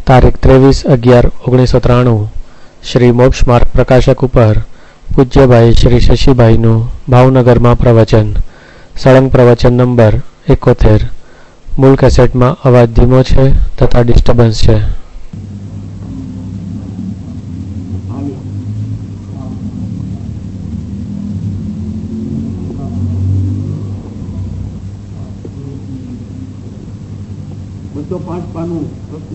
તારીખ 23/11/1993 શ્રી મોક્ષ માર્ગ પ્રકાશક ઉપર પૂજ્યભાઈ શ્રી શશીભાઈનું ભાવનગરમાં પ્રવચન. સળંગ પ્રવચન નંબર 71. મૂળ કેસેટમાં અવાજ ધીમો છે તથા ડિસ્ટર્બન્સ છે. તો 5 પાનું પ્રશ્ન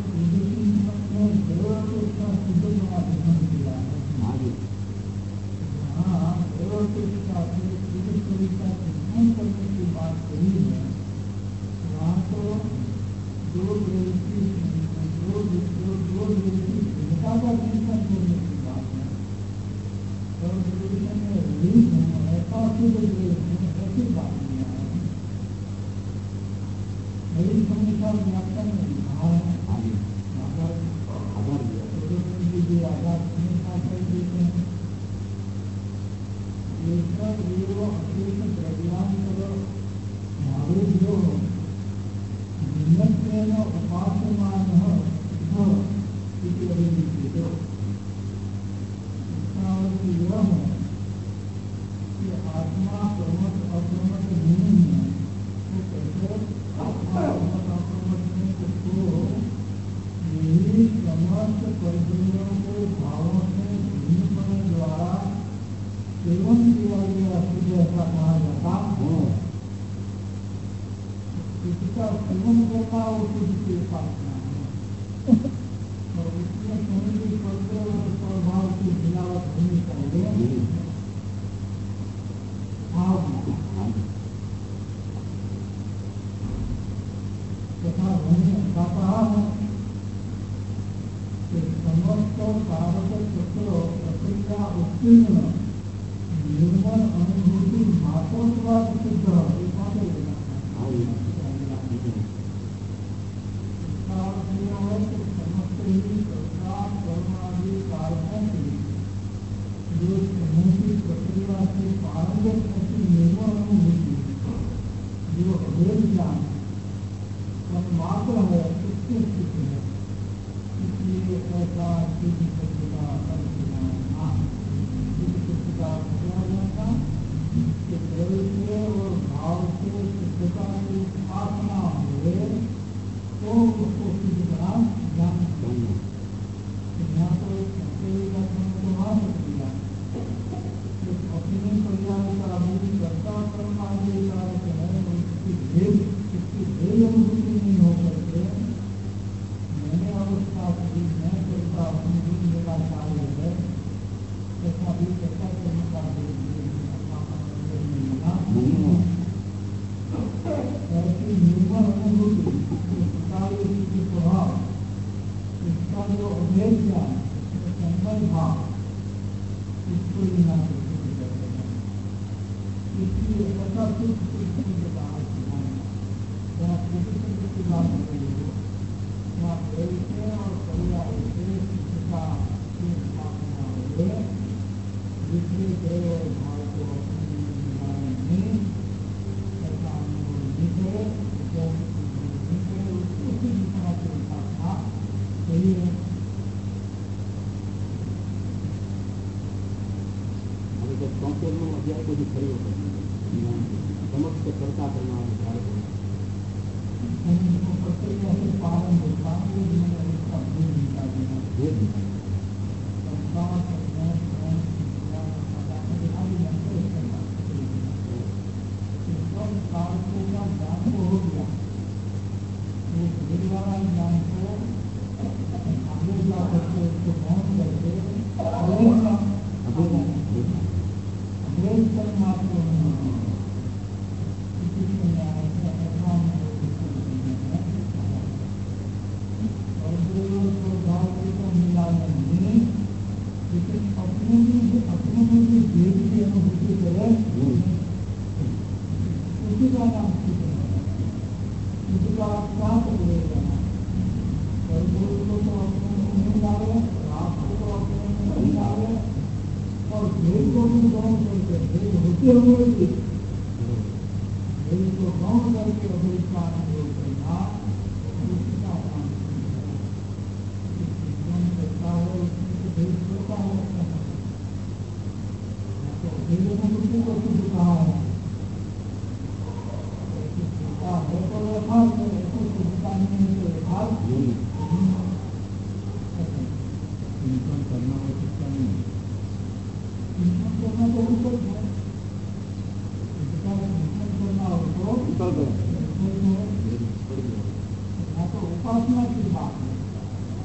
उपासना की बात है।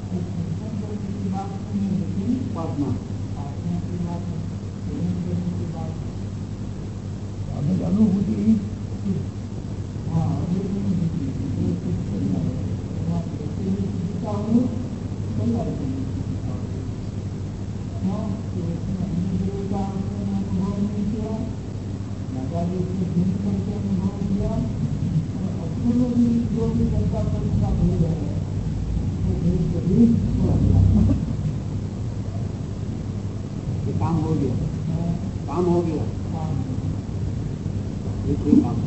उपासना अनुभूति काम हो गया, काम हो गया, एक काम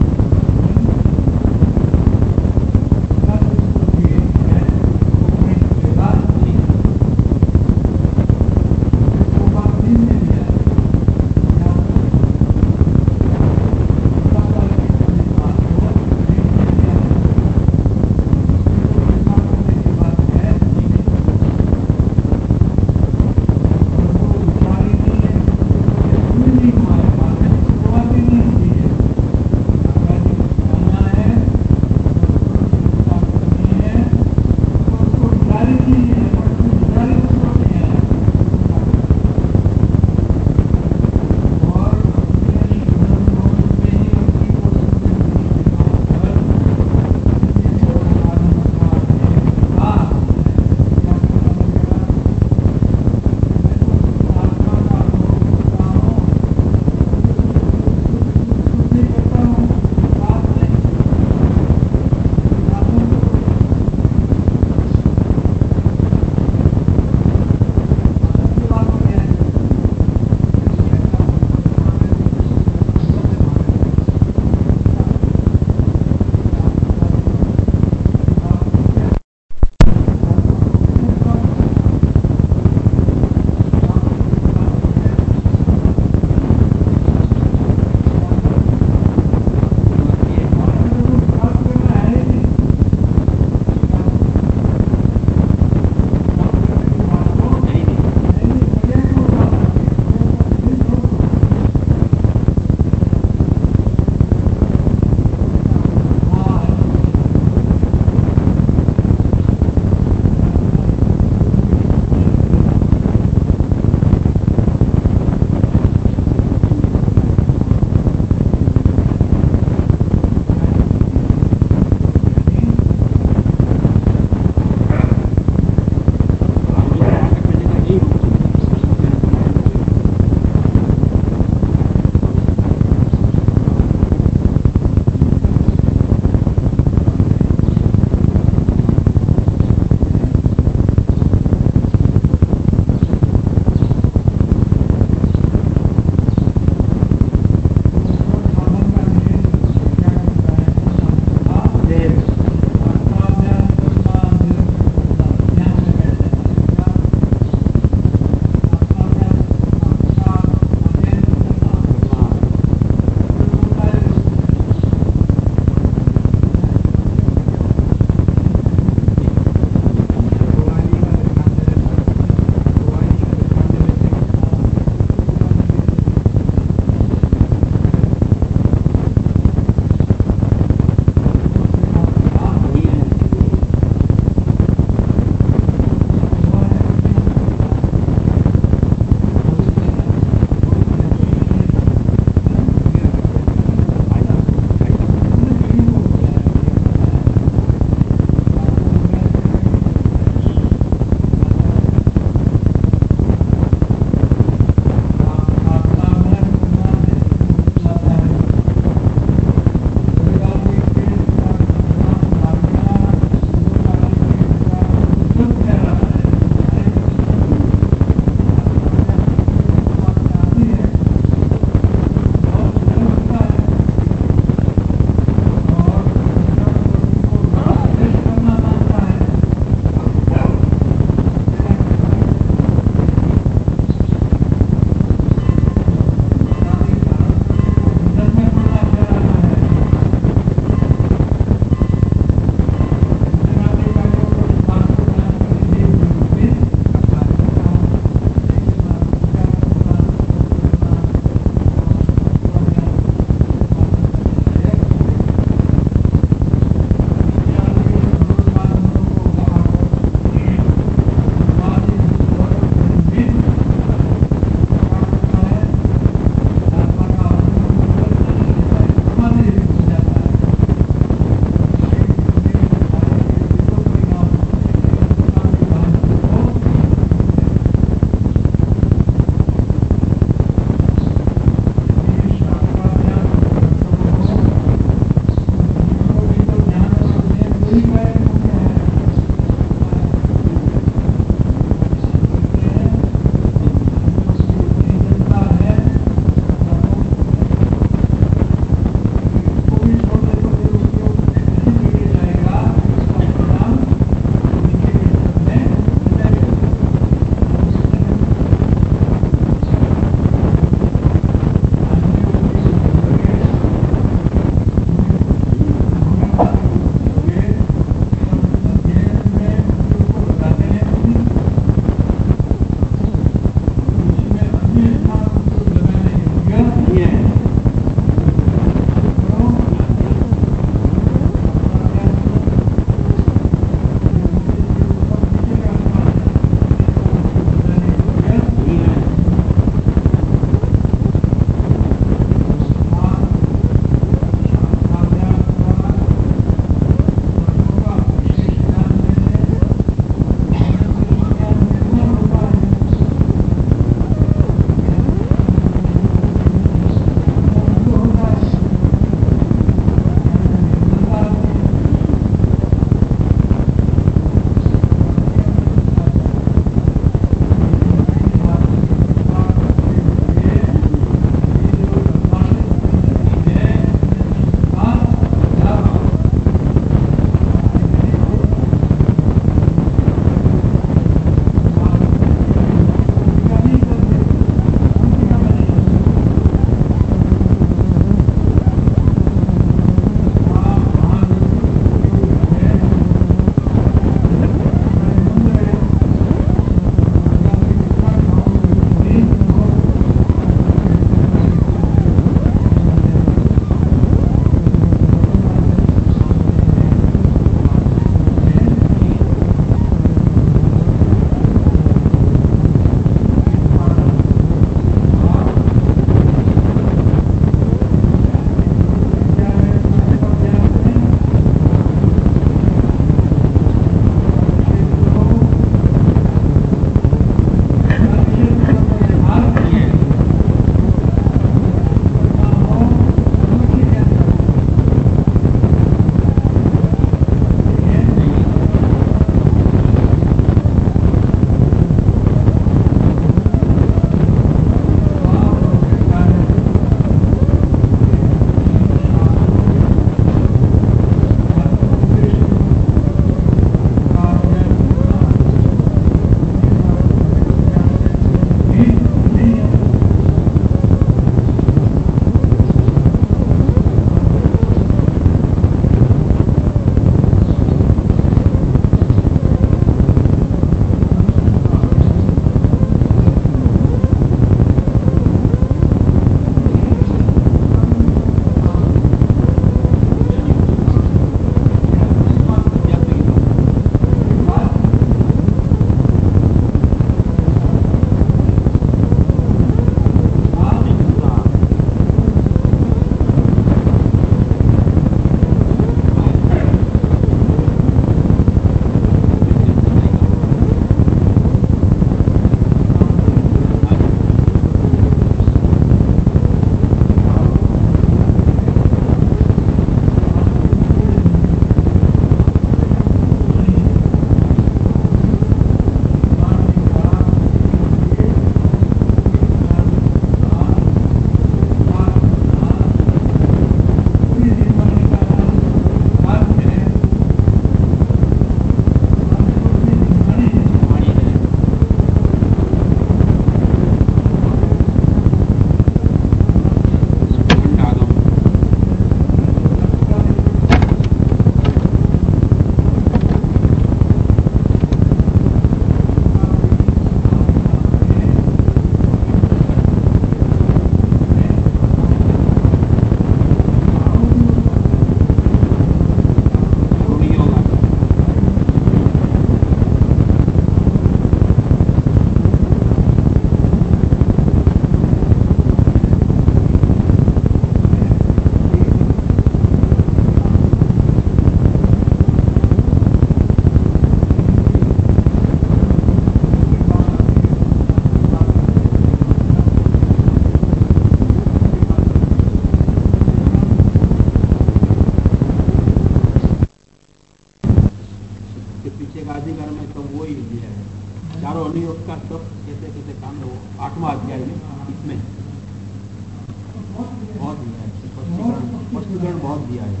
स्पष्टीकरण बहुत दिया है।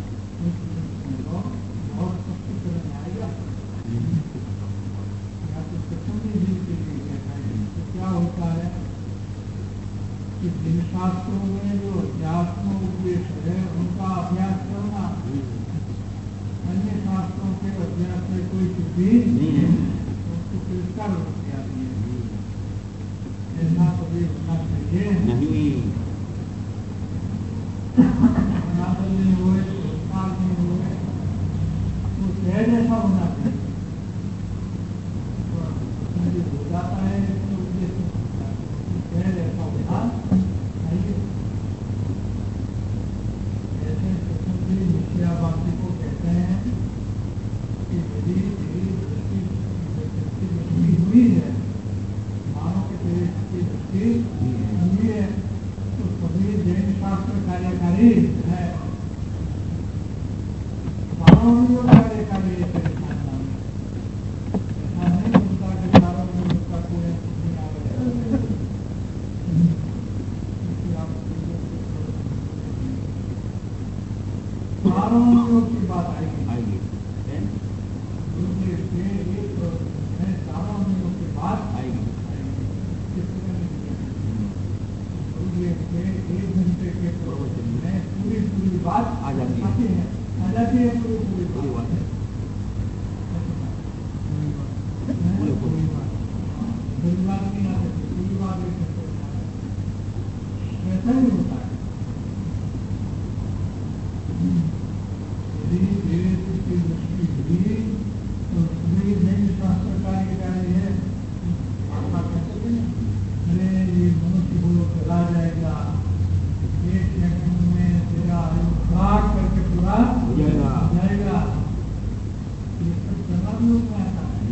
बहुत स्पष्टीकरण आएगा। या तो प्रसंगी जीव के लिए कहता है तो क्या होता है कि जिन शास्त्रों में जो अध्यात्म उपदेश है उनका अभ्यास करना, अन्य शास्त्रों के अभ्यास में कोई सिद्धि नहीं है, उसको तिरस्कार हो गया ऐसा कभी होना चाहिए नहीं। सनातन में हुए, संस्कार में हुए, वो सहज ऐसा होना चाहिए। हो जाता है तो उद्देश्य सहज ऐसा होना चाहिए। ऐसे प्रसंगी निश्चयावासी को कहते हैं कि यदि तेरी दृष्टि हुई है, मानो कि तेरी दृष्टि हुई है, तो सभी जैन शास्त्र कार्यकारी है, सार्वभौमिक कार्यकारी है तेरे खानदान में। ऐसा नहीं होता कि सार्वभौमिक का कोई नहीं आ गया। सार्वभौमिक की बात आएगी सार्वभौमिक की बात आएगी। एक घंटे के प्रवचन में पूरी बात आ जाती है, आ जाती है पूरी बात है। पूरी बात नहीं आ सकती, पूरी बात एक घंटे ऐसा ही होता है। यदि देश की दृष्टि हुई तो सभी नई शास्त्र कार्यकारी है। अरे ये मनुष्य वो चला जाएगा, एक सेकंड में तेरा आयु खराब करके पूरा हो जाएगा। ये सब जन्मलोक में आता है,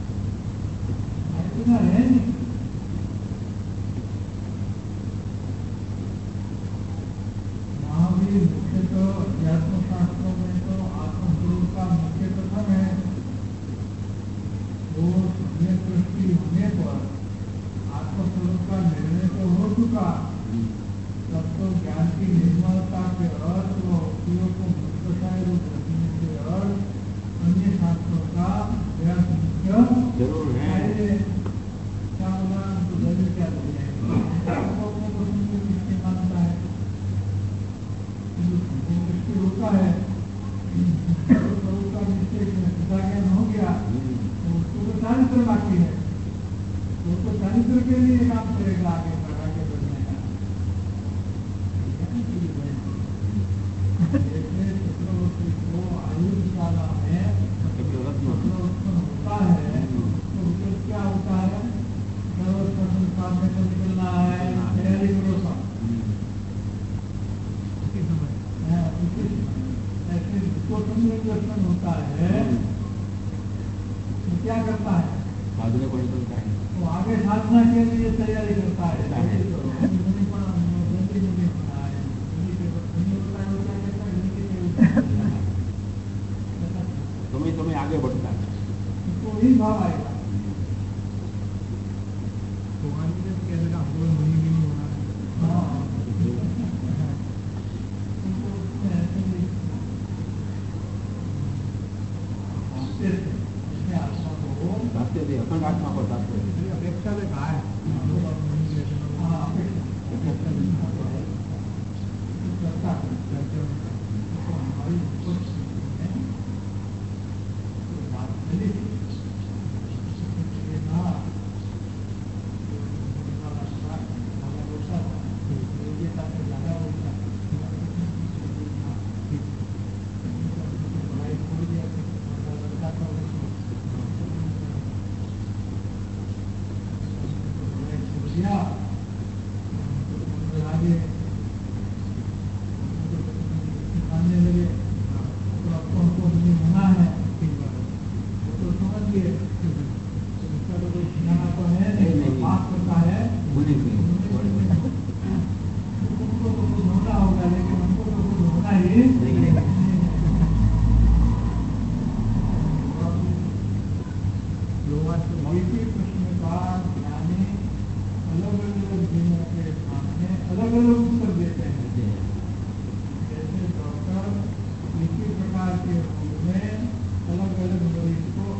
इतना है नहीं। महावीर मुख्य तो अध्यात्म शास्त्रों में तो आत्मस्वरूप का मुख्य कथन है। वो सम्यक दृष्टि होने पर आत्मस्वरूप का निर्णय तो हो चुका, तब तो ज्ञान की निर्मलता के अर्थ व उपयोग को मुक्तशाय रूप रखने के अर्थ अन्य शास्त्रों का अभ्यास मुख्य जरूर है। क्या बोला तो दलिल क्या बोल जाएगा, अपने को सम्यक दृष्टि मानता है, दृष्टि होता है, स्वरूप का निश्चय ज्ञान हो गया तो उसको तो चारित्र बाकी है, तो चारित्र के लिए काम करेगा आगे बढ़ने का। जैसे चक्रवर्ती को आयुर्शाला में चक्ररत्न होता है तो उससे क्या होता है, सर्वस्व संसार में तो निकलना है, तैयारी करो सब। ऐसे जिसको सम्यक दर्शन होता है तो क्या करता है, साधना को निकलता है, वो आगे साधना के लिए तैयारी करता है। तुम्हें आगे बढ़ता है, उसको ही भाव आएगा। अखंड आत्मा को अपेक्षा से कहा है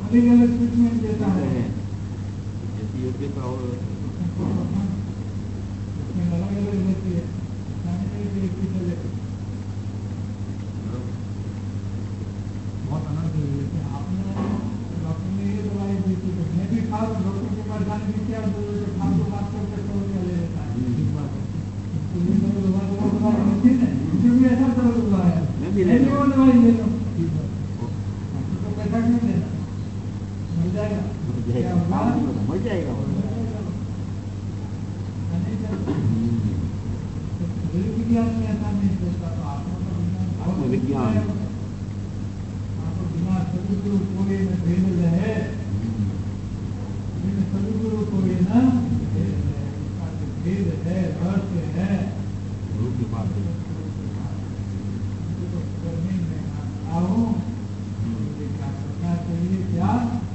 अलग अलग ट्रीटमेंट देता है। जैसी योग्यता और उसमें अलग अलग रहती है, बहुत अनर्थ है। जैसे आपने डॉक्टर ने ये दवाई दी थी तो मैं भी खा डॉक्टर के पास जाने की क्या जरूरत है, खा तो बात करके तो क्या ले लेता है। ठीक बात है, तो ये दवाई होती है मुझे भी ऐसा दर्द हुआ है, मैं भी वो दवाई ले लो। ठीक है, डॉक्टर को पैसा क्यों देना, मिल जाएगा, मर जाएगा। विज्ञान में ऐसा नहीं चलता, तो आत्मविज्ञान आपको बिना सदगुरु कोई में भेद रहे, सदगुरु कोई ना भेद है, रहस्य है, गुरु की बात है। करने में आओ क्या करना चाहिए, क्या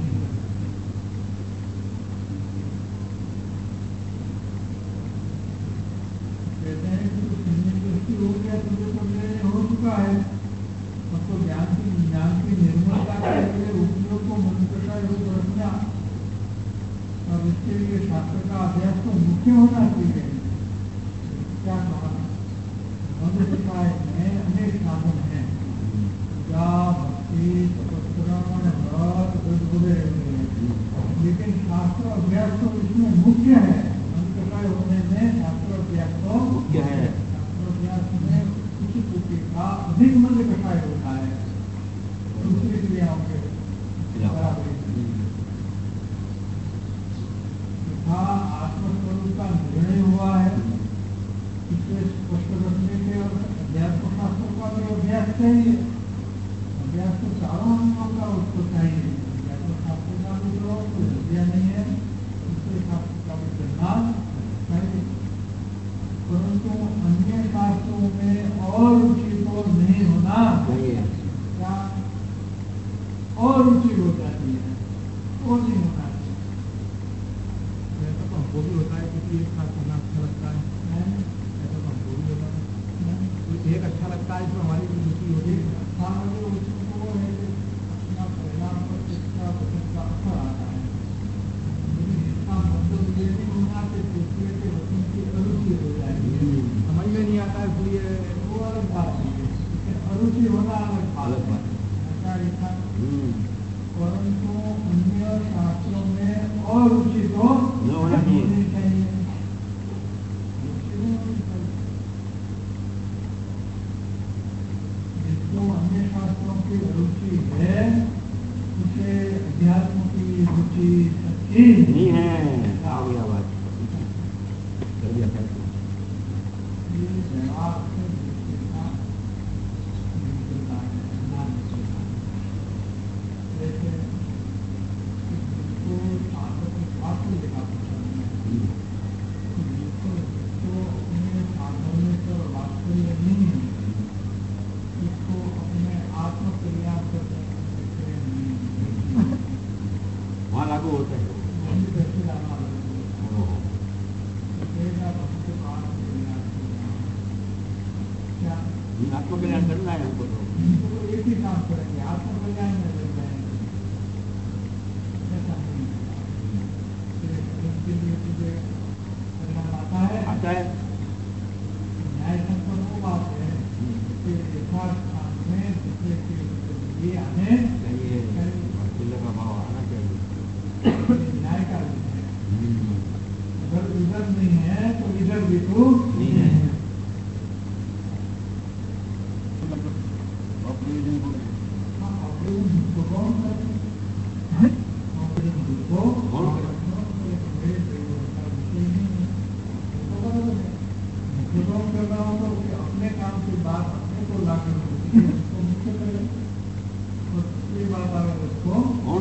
कहते हैं कि हो गया, तुझे तो निर्णय हो चुका है। अब तो ज्ञान की निर्मलता के लिए उपयोग को मंत्र का योग रखना, और इसके लिए शास्त्र का अभ्यास तो मुख्य होना चाहिए। क्या कहा, मंत्र सिखाए में अनेक साधन है, पूजा, भक्ति, तपस्या, व्रत, लेकिन शास्त्र अभ्यास तो इसमें मुख्य है। मंत्र का होने में शास्त्र अभ्यास तो मुख्य है। अधिक मंत्र कषाय होता है दूसरी क्रियाओं के तथा आत्मस्वरूप का निर्णय हुआ है। इसे स्पष्ट रखने के अभ्यास को शास्त्रों का भी अभ्यास चाहिए। अभ्यास तो चारों अंगों का उसको चाहिए। अभ्यास शास्त्र का भी करो, कोई विद्या नहीं है, दूसरे शास्त्र का भी करना चाहिए। परंतु अन्य शास्त्रों में और रुचि तो नहीं होना चाहिए। क्या और रुचि हो जाती है, और नहीं होना चाहिए। ऐसा तो हमको भी होता है, किसी एक साथ होना अच्छा लगता है, ऐसा तो हमको भी होता है। एक अच्छा लगता है जो हमारी रुचि होती है, सामान्य रुचि को है अपना परिणाम पर शिक्षा वचन का असर आता है। लेकिन इसका मतलब ये नहीं होना कि दूसरे के वचन की अरुचि हो जाएगी, समझ में नहीं आता है, इसलिए वो अलग बात है। अरुचि होना अलग बात है, ऐसा लिखा। परंतु अन्य शास्त्रों में और रुचि तो होना चाहिए। जिसको अन्य शास्त्रों की रुचि है उसे अध्यात्म की रुचि सच्ची नहीं है। आ गया बात, कर दिया था। वहाँ लागू होता है। आत्मकल्याण करना है हमको, तो एक ही काम करेंगे, आत्मकल्याण में लग जाएंगे। ऐसा नहीं इसके लिए तुझे परिणाम आता है। न्याय संपन्न वो बात है कि यथार्थ स्थान में दूसरे के लिए आने चाहिए, का भाव आना चाहिए। न्याय का विषय है। अगर इधर नहीं है तो इधर भी तो नहीं है। अपने काम की बात अपने को लागू बात आगे उसको गौण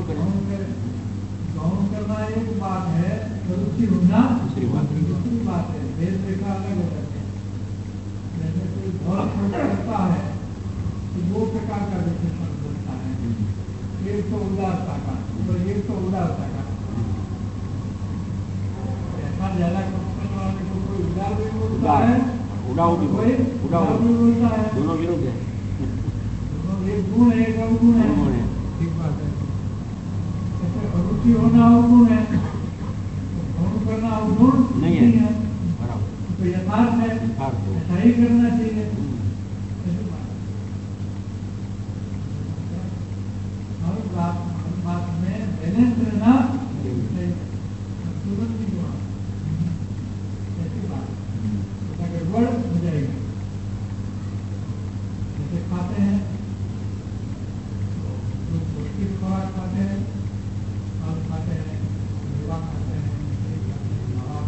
करना एक बात है, रुचि होना दूसरी बात है। भेद रेखा अलग हो जाती है। जैसे कोई बहुत करता है तो दो प्रकार का विशेषण बोलता है, एक तो उदारता का और एक तो उदारता का। ऐसा ज्यादा करने वाले को कोई उदार भी बोलता है, उड़ाऊ भी कोई उदार भी बोलता है। दोनों विरोध है, दोनों एक गुण है, एक अवगुण है। ठीक बात है। रुचि होना अवगुण है, गौण करना अवगुण नहीं नहीं है। है, बराबर। तो यथार्थ है, यथार्थ है। ऐसा ही करना चाहिए। ऐसी बात। हर बात में बैलेंस रहना चाहिए, तुरंत नहीं हुआ। ऐसी बात ऐसा गड़बड़ हो जाएगी। जैसे खाते हैं, लोग पौष्टिक खुराक खाते हैं, फल खाते हैं, मेवा खाते हैं, दही खाते हैं, मावा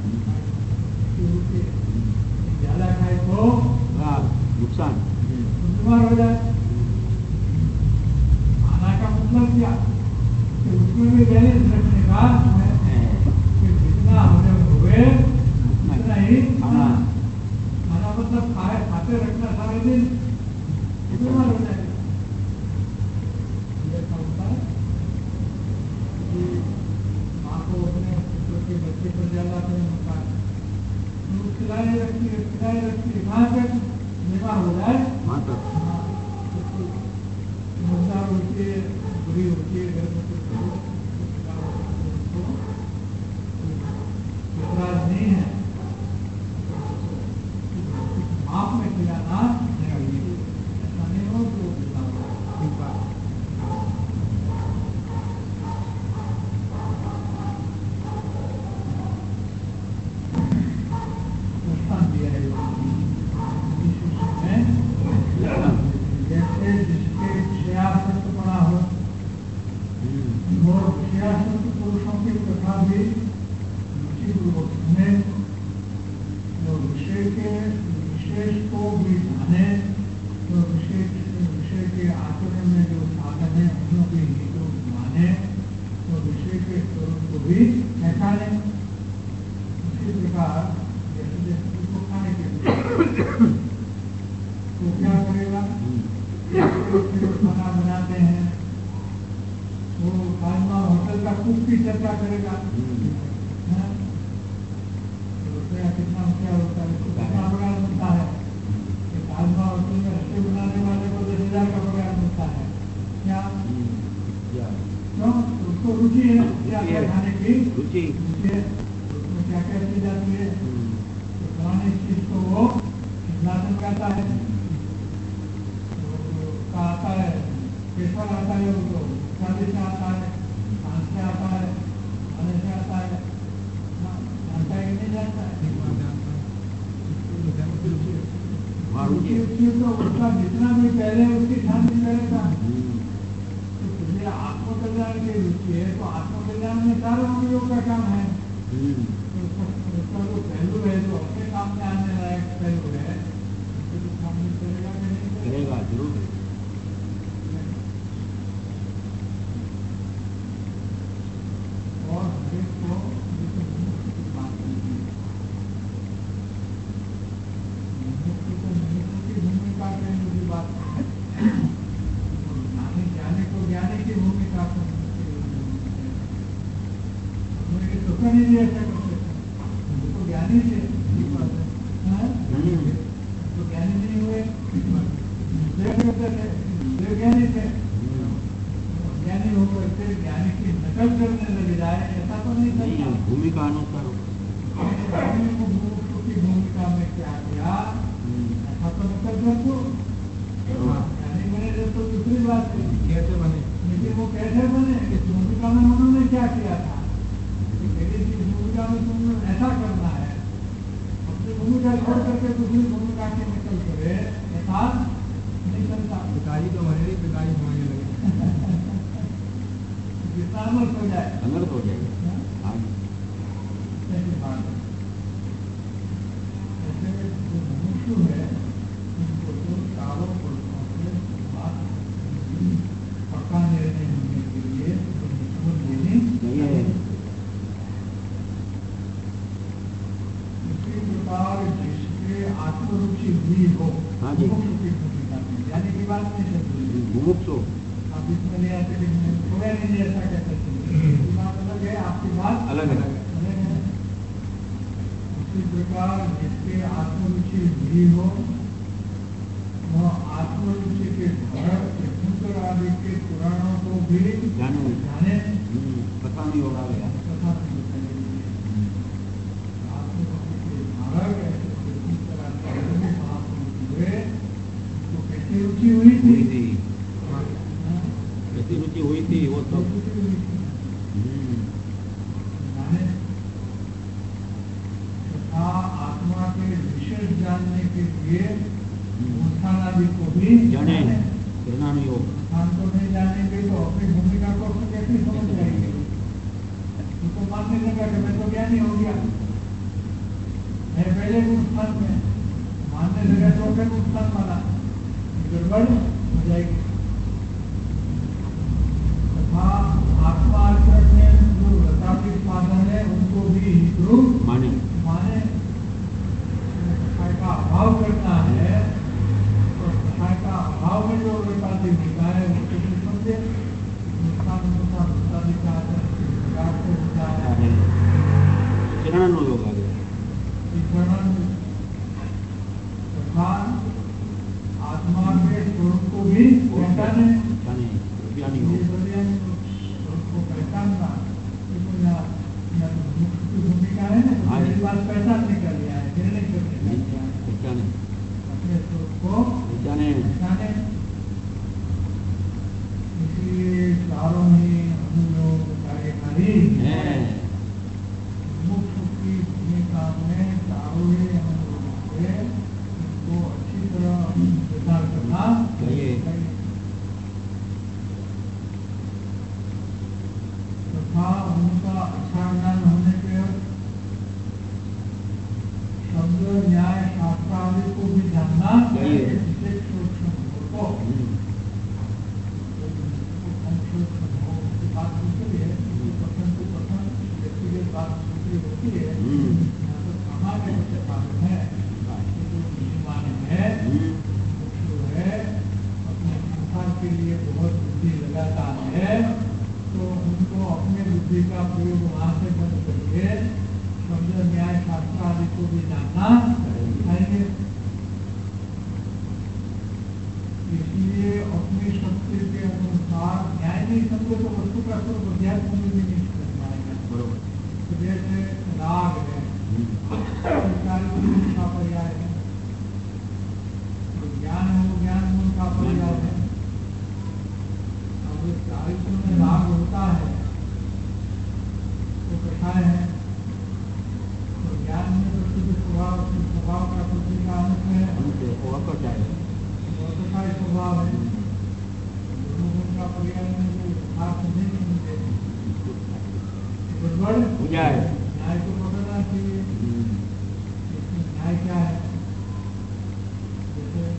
खाते हैं, ज्यादा खाए तो नुकसान। बीमार हो जाए। खाना का मतलब क्या, कि उसमें भी बैलेंस रखने का है कि जितना हजम हुए उतना ही खाना। खाना मतलब खाते रखना सारे दिन, बीमार हो जाएगा। ऐसा होता है कि माँ को अपने पुत्र के बच्चे पर ज्यादा प्रेम होता है, तो खिलाए रखती है, कहाँ तक बीमार हो जाए वहाँ तक। समझदार होती है, बुरी होती है, गर्भवती अपराध नहीं है। माप में खिलाना ऐसा नहीं हो तो ठीक बात। दिया है जैसे जिसके क्षयासक्त पड़ा हो, और क्षयासक्त पुरुषों की कथा भी रुचिपूर्वक सुने, और विशेष को भी जाने, तो विषय के आचरण में जो साधन है उन्हों के हितों को माने, तो विषय के स्वरूप को भी पहचाने। इसी प्रकार जैसे उसको खाने के तो क्या करेगा, खाना बनाते हैं, वो खाना होटल का कुक की चर्चा करेगा, रुपया कितना क्या होता है, कितना पगार मिलता है। खाना होटल में रसोई बनाने वाले को 10,000 का पगार मिलता है। क्या क्यों, उसको रुचि है क्या खाने की रुचि है, उसमें क्या क्या चीज आती है, तो पुरानी चीज को वो खिलाना कहता है, आता है, केसर आता है, उनको शादी से आता है, सांस से आता है, खाने से आता है, जानता है कि नहीं जानता है। तो उसका जितना भी पहले उसकी शांति करेगा, तो तुझे आत्मकल्याण की रुचि है, तो आत्मकल्याण में सारे उपयोग का काम है। तो उसका जो पहलू है, जो अपने काम में आने लायक पहलू है, उसको शामिल करेगा कि नहीं करेगा? जरूर। ज्ञानी थे, तो ज्ञानी नहीं हुए, ज्ञानी थे, ज्ञानी होकर फिर ज्ञानी की नकल करने लग जाए, ऐसा तो नहीं करना। भूमिका अनुसार की भूमिका में क्या किया, ऐसा तो नकल कर दो। ज्ञानी बने जब तो दूसरी बात है, कैसे बने, लेकिन वो कैसे बने, इस भूमिका में उन्होंने क्या किया था, भूमिका में तुमने ऐसा करना है, अपनी भूमिका छोड़ करके दूसरी भूमिका के निकल करे, ऐसा नहीं चलता। पिताजी तो मरे, पिताजी होने लगे, कितना अनर्थ हो जाए, अनर्थ हो जाएगा। ऐसी बात है। ऐसे जो मनुष्य है उनको तो चारों पुरुषों से बात पक्का निर्णय होने के लिए तो लेनी चाहिए। प्रकार जिसके आत्मरुचि हुई हो, यानी की बात नहीं चलती, मुमुक्षु आप इसमें ले आते थोड़ा नहीं ऐसा कहते बात अलग है, आपकी बात अलग है। उसी प्रकार जिसके आत्मरुचि हुई हो, वह आत्मरुचि के भरत आदि के पुराणों को भी जाने रुचि हुई थी। हुई थी, कैसी रुचि हुई थी वो सब। रुचि हुई थी। माने तथा आत्मा के विशेष जानने के लिए उत्थान आदि को भी जाने योग उत्थान को नहीं जानेंगे तो अपनी भूमिका को अपने कैसे समझ जाएंगे। उनको मानने लगा कि मैं तो ज्ञानी हो गया, मैं पहले भी उत्थान में मानने लगा तो फिर उत्थान माना, गड़बड़ हो जाएगी। तथा आत्मा आचरण में जो लतापित साधन है उनको भी हितरू माने कथाएं का अभाव करना है, तो कथाएं का अभाव में जो लतापित मिलता है उसको भी समझे। नुकसान का आचरण से होता है। चरण योग आ गया। तथा आत्मा के स्वरूप को भी पहचाने, उसको पहचानना भूमिका है ना, मेरी बात पहचानने का लिया है, निर्णय करने का लिया है, अपने स्वरूप को पहचाने। इसलिए चारों ही हम लोग कार्यकारी मुख्य की भूमिका में चारों ही हम लोगों से उनको अच्छी तरह विचार करना चाहिए। तथा उनका अच्छा ज्ञान होने के शब्द न्याय शास्त्र आदि को भी जानना चाहिए। विशेष सूक्ष्म हो बात दूसरी है, पसंद तो पसंद व्यक्तिगत बात दूसरी होती है। यहाँ तो सामान्य बच्चे पालन है, जो है अपने संसार के लिए बहुत बुद्धि लगाता है, तो उनको अपने बुद्धि का प्रयोग वहाँ से बंद करके शब्द न्याय शास्त्र आदि को भी जानना चाहिए। इसलिए अपनी शक्ति के अनुसार न्याय नहीं समझे तो वस्तु का स्वरूप अध्यात्म में भी नहीं कर पाएगा। तो जैसे राग है, का पर्याय है, तो ज्ञान है वो ज्ञान गुण का पर्याय है। अब चारित्र में राग होता है तो कथाएं है, तो ज्ञान में तो शुद्ध स्वभाव का पृथ्वी का अंश है, स्वभाव है। गुण का पर्याय में जो यथार्थ नहीं समझे गड़बड़ हो जाए। न्याय को पकड़ना चाहिए। न्याय क्या है? जैसे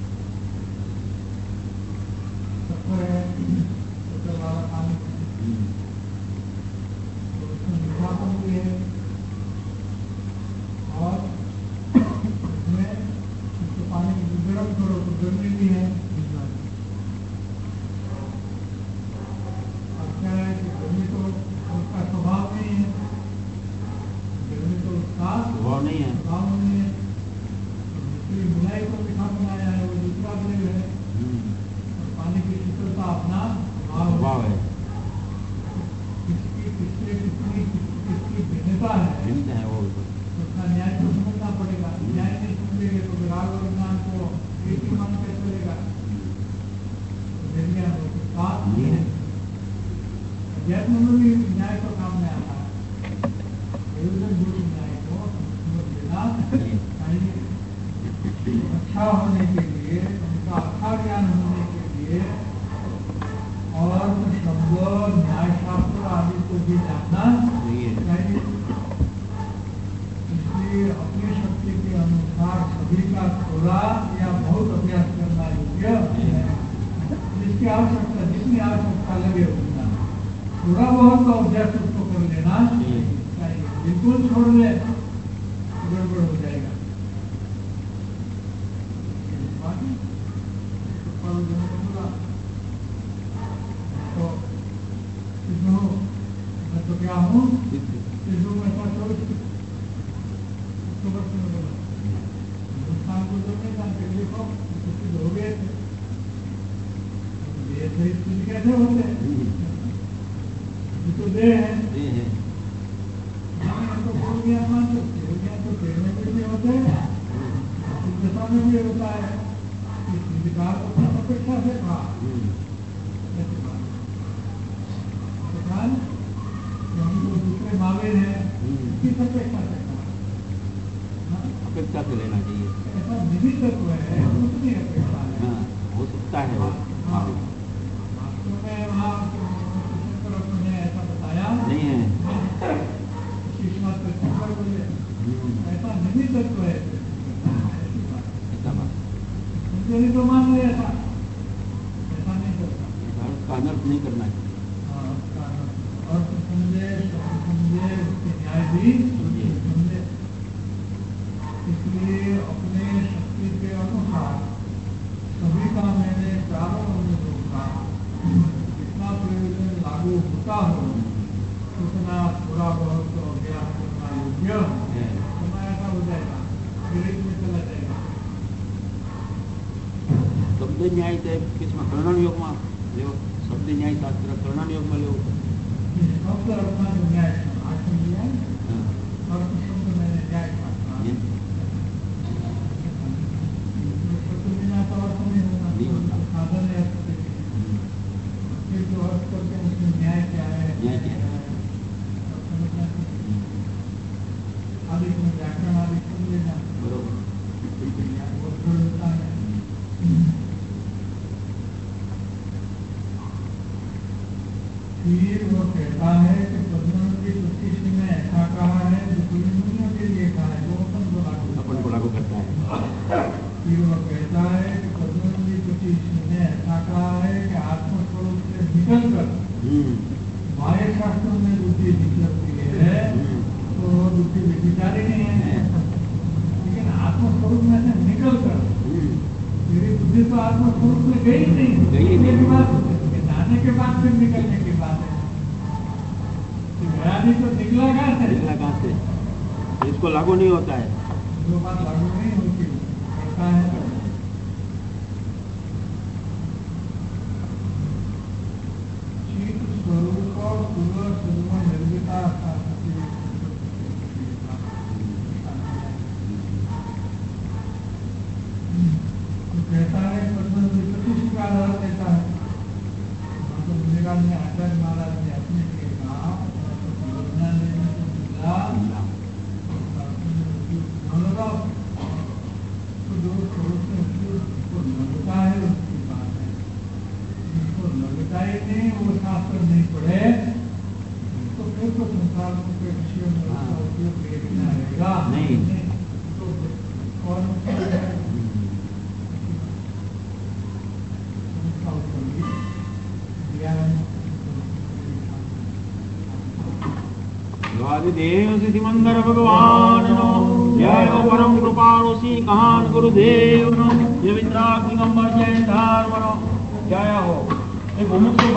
शक्कर है, शक्कर वाला पानी तो उसमें मीठापन भी है और उसमें उसको पानी गर्म करो तो गर्मी भी है। अच्छा है कि गर्मी तो उसका स्वभाव नहीं है, गर्मी तो उसका स्वभाव नहीं है। तो मिलाई को मीठा बनाया है, वो दूसरा प्रयोग है। और पानी की शीतलता अपना स्वभाव है। किसकी भिन्नता है वो उसका न्याय को समझना पड़ेगा। न्याय नहीं समझेंगे तो राग और ज्ञान को एक ही मान कर चलेगा, अध्यात्म में भी न्याय को काम में आता है। न्याय को समझ लेना चाहिए। अच्छा होने के लिए, उनका अच्छा ज्ञान होने के लिए और शब्द न्याय शास्त्र आदि को भी जानना चाहिए। इसलिए अपनी शक्ति के अनुसार सभी का थोड़ा या बहुत अभ्यास करना योग्य है। जिसकी आवश्यकता, जितनी आवश्यकता लगे उतना थोड़ा बहुत तो अभ्यास उसको कर लेना चाहिए। बिल्कुल छोड़ दे गड़बड़ हो जाएगा। तो क्या हूँ हिंदुस्तान को तो नहीं जानते, देखो हो गए थे कैसे होते तो दे है तो बोल गया मान तो तेरने में भी होते हैं, दशा में भी होता है। इस विकार को अपना अपेक्षा से कहा हमको दूसरे मावे हैं किस अपेक्षा से कहा अपेक्षा से लेना चाहिए। ऐसा निमित्त तत्व है उसकी अपेक्षा है। हाँ, हो सकता है वो। हाँ, वास्तव में वहाँ ने ऐसा बताया नहीं है। ऐसा निमित्त तत्व है ऐसा बात मुझे तो मान लिया था ऐसा नहीं करता उसका अनर्थ नहीं करना चाहिए। अर्थ समझे उसके न्याय भी समझे। इसलिए अपने शक्ति के अनुसार सभी का मैंने प्रारंभ में रोका जितना प्रयोजन लागू होता हो उतना थोड़ा बहुत अभ्यास करना योग्य समय ऐसा हो जाएगा विवेक में चला जाएगा। शब्द न्याय किसमें कर्णन योग में ले शब्द न्याय शास्त्र कर्णन योग में ले शब्द अपना जो न्याय शास्त्र लिया और शब्द मैंने न्याय शास्त्र नहीं होता साधन है फिर जो अर्थ करके उसमें न्याय क्या है आदि में व्याकरण आदि सुन लेना बरोबर होता है। फिर वो कहता है कि पद्मावती ज्योतिषी ने ऐसा कहा है जो पूरी दुनिया के लिए कहा है जो अपन को लागू करता है। फिर वो कहता है कि पद्मावती ज्योतिषी ने ऐसा कहा है कि आत्मस्वरूप से निकलकर बाह्य शास्त्र में बुद्धि निकलती है तो बुद्धि विचारी नहीं है लेकिन आत्मस्वरूप में से निकलकर मेरी बुद्धि तो आत्मस्वरूप में गई नहीं जाने के बाद फिर निकलने की बात है तो निकला कहाँ से इसको लागू नहीं होता है जो बात लागू नहीं होती करता है। स्वरूप और निर्मिता कहता है का आधार देता है आचार्य महाराज ने अपने के नाम योजना लेने को मिला तो जो स्वरूप में उसको लगता है उसकी बात है जिसको लगता ही नहीं वो शास्त्र नहीं पढ़े तो फिर तो संसार के विषयों में उसका उपयोग देखना रहेगा नहीं तो कौन देव सिद्धि मंदिर भगवान जय हो परम कृपाणु सी कहान गुरुदेव जय विद्राग्निगंबर जय धार्मण जय हो।